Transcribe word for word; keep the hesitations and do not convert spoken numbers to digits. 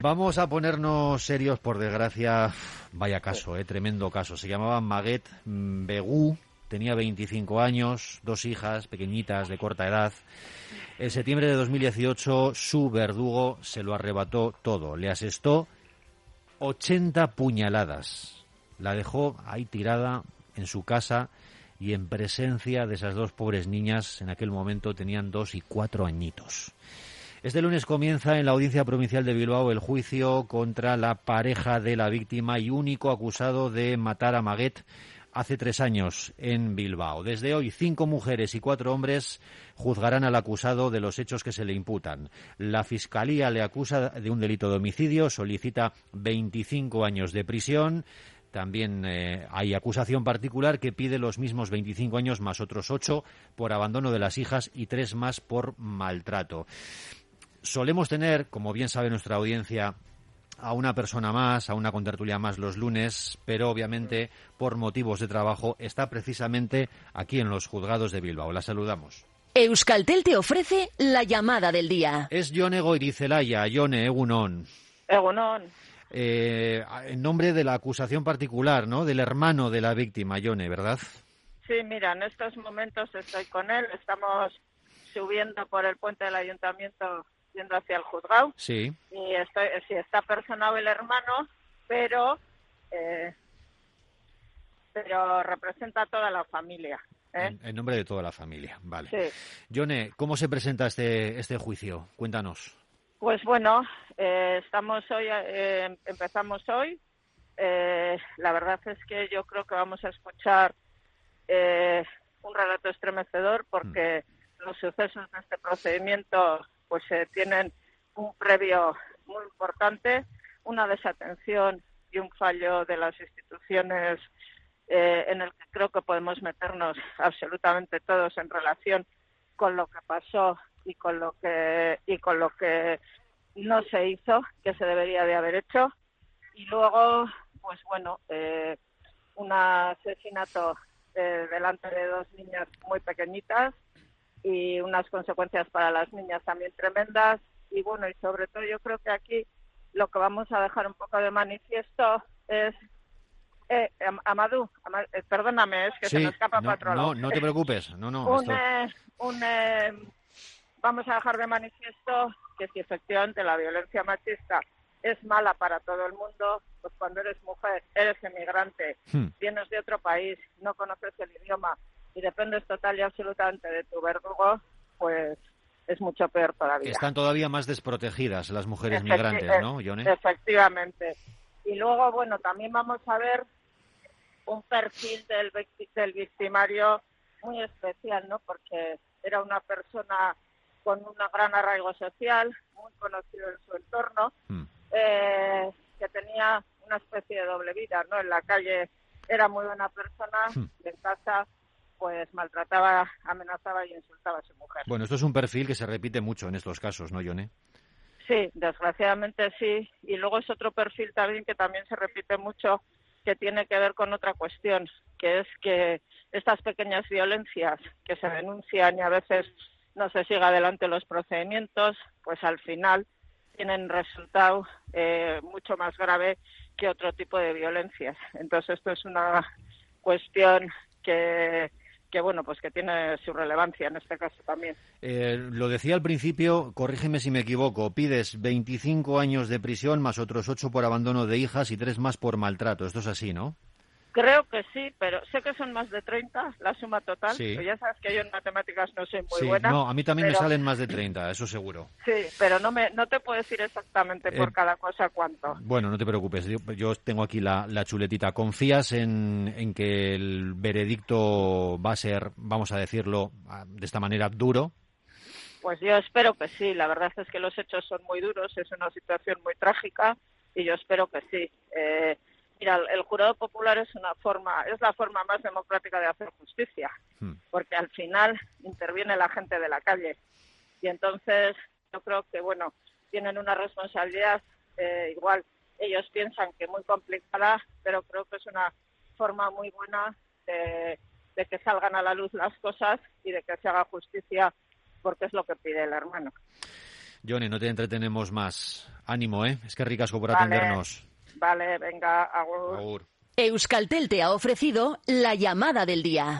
Vamos a ponernos serios, por desgracia. Vaya caso, eh, tremendo caso. Se llamaba Maguette Begú, tenía veinticinco años, dos hijas pequeñitas de corta edad. En septiembre de dos mil dieciocho, su verdugo se lo arrebató todo. Le asestó ochenta puñaladas. La dejó ahí tirada en su casa y en presencia de esas dos pobres niñas. En aquel momento tenían dos y cuatro añitos. Este lunes comienza en la Audiencia Provincial de Bilbao el juicio contra la pareja de la víctima y único acusado de matar a Maguette hace tres años en Bilbao. Desde hoy, cinco mujeres y cuatro hombres juzgarán al acusado de los hechos que se le imputan. La Fiscalía le acusa de un delito de homicidio, solicita veinticinco años de prisión. También eh, hay acusación particular que pide los mismos veinticinco años más otros ocho por abandono de las hijas y tres más por maltrato. Solemos tener, como bien sabe nuestra audiencia, a una persona más, a una contertulia más los lunes, pero obviamente por motivos de trabajo está precisamente aquí en los juzgados de Bilbao. La saludamos. Euskaltel te ofrece la llamada del día. Es Jone Goirizelaya. Jone, egunon. Egunon. Eh, en nombre de la acusación particular, ¿no?, del hermano de la víctima, Jone, ¿verdad? Sí, mira, en estos momentos estoy con él. Estamos subiendo por el puente del ayuntamiento yendo hacia el juzgado. Sí. Y estoy, sí, está personado el hermano, pero eh, pero representa a toda la familia. ¿eh? En, en nombre de toda la familia, vale. Sí. Jone, ¿cómo se presenta este este juicio? Cuéntanos. Pues bueno, eh, estamos hoy, eh, empezamos hoy. Eh, la verdad es que yo creo que vamos a escuchar eh, un relato estremecedor porque mm. los sucesos de este procedimiento pues eh, tienen un previo muy importante, una desatención y un fallo de las instituciones eh, en el que creo que podemos meternos absolutamente todos en relación con lo que pasó y con lo que y con lo que no se hizo, que se debería de haber hecho. Y luego, pues bueno, eh, un asesinato eh, delante de dos niñas muy pequeñitas y unas consecuencias para las niñas también tremendas. Y bueno, y sobre todo yo creo que aquí lo que vamos a dejar un poco de manifiesto es eh, Amadou, Amad, eh, perdóname, es que sí, se me escapa no, para otro lado. No, no te preocupes, no, no. un, Esto... eh, un, eh, vamos a dejar de manifiesto que si efectivamente la violencia machista es mala para todo el mundo, pues cuando eres mujer, eres emigrante, hmm. vienes de otro país, no conoces el idioma y dependes total y absolutamente de tu verdugo, pues es mucho peor todavía. Están todavía más desprotegidas las mujeres Efecti- migrantes, ¿no, Jone? Efectivamente. Y luego, bueno, también vamos a ver un perfil del, del victimario muy especial, ¿no? Porque era una persona con un gran arraigo social, muy conocido en su entorno, mm. eh, que tenía una especie de doble vida, ¿no? En la calle era muy buena persona, mm. y en casa pues maltrataba, amenazaba y insultaba a su mujer. Bueno, esto es un perfil que se repite mucho en estos casos, ¿no, Jone? Sí, desgraciadamente sí. Y luego es otro perfil también que también se repite mucho, que tiene que ver con otra cuestión, que es que estas pequeñas violencias que se denuncian y a veces no se sigue adelante los procedimientos, pues al final tienen resultado eh, mucho más grave que otro tipo de violencias. Entonces esto es una cuestión que que bueno, pues que tiene su relevancia en este caso también. Eh, lo decía al principio, corrígeme si me equivoco, pides veinticinco años de prisión más otros ocho por abandono de hijas y tres más por maltrato. Esto es así, ¿no? Creo que sí, pero sé que son más de treinta la suma total. Sí. Pero ya sabes que yo en matemáticas no soy muy sí, buena. No, a mí también pero... me salen más de treinta, eso seguro. Sí, pero no me no te puedo decir exactamente por eh, cada cosa cuánto. Bueno, no te preocupes, yo, yo tengo aquí la, la chuletita. ¿Confías en, en que el veredicto va a ser, vamos a decirlo de esta manera, duro? Pues yo espero que sí. La verdad es que los hechos son muy duros, es una situación muy trágica y yo espero que sí. Eh, Mira, el jurado popular es una forma, es la forma más democrática de hacer justicia, hmm. porque al final interviene la gente de la calle y entonces yo creo que bueno tienen una responsabilidad eh, igual ellos piensan que muy complicada, pero creo que es una forma muy buena de, de que salgan a la luz las cosas y de que se haga justicia porque es lo que pide el hermano. Jone, no te entretenemos más. Ánimo, ¿eh? Es que ricasco por Vale. atendernos. Vale, venga, agur. Agur. Euskaltel te ha ofrecido la llamada del día.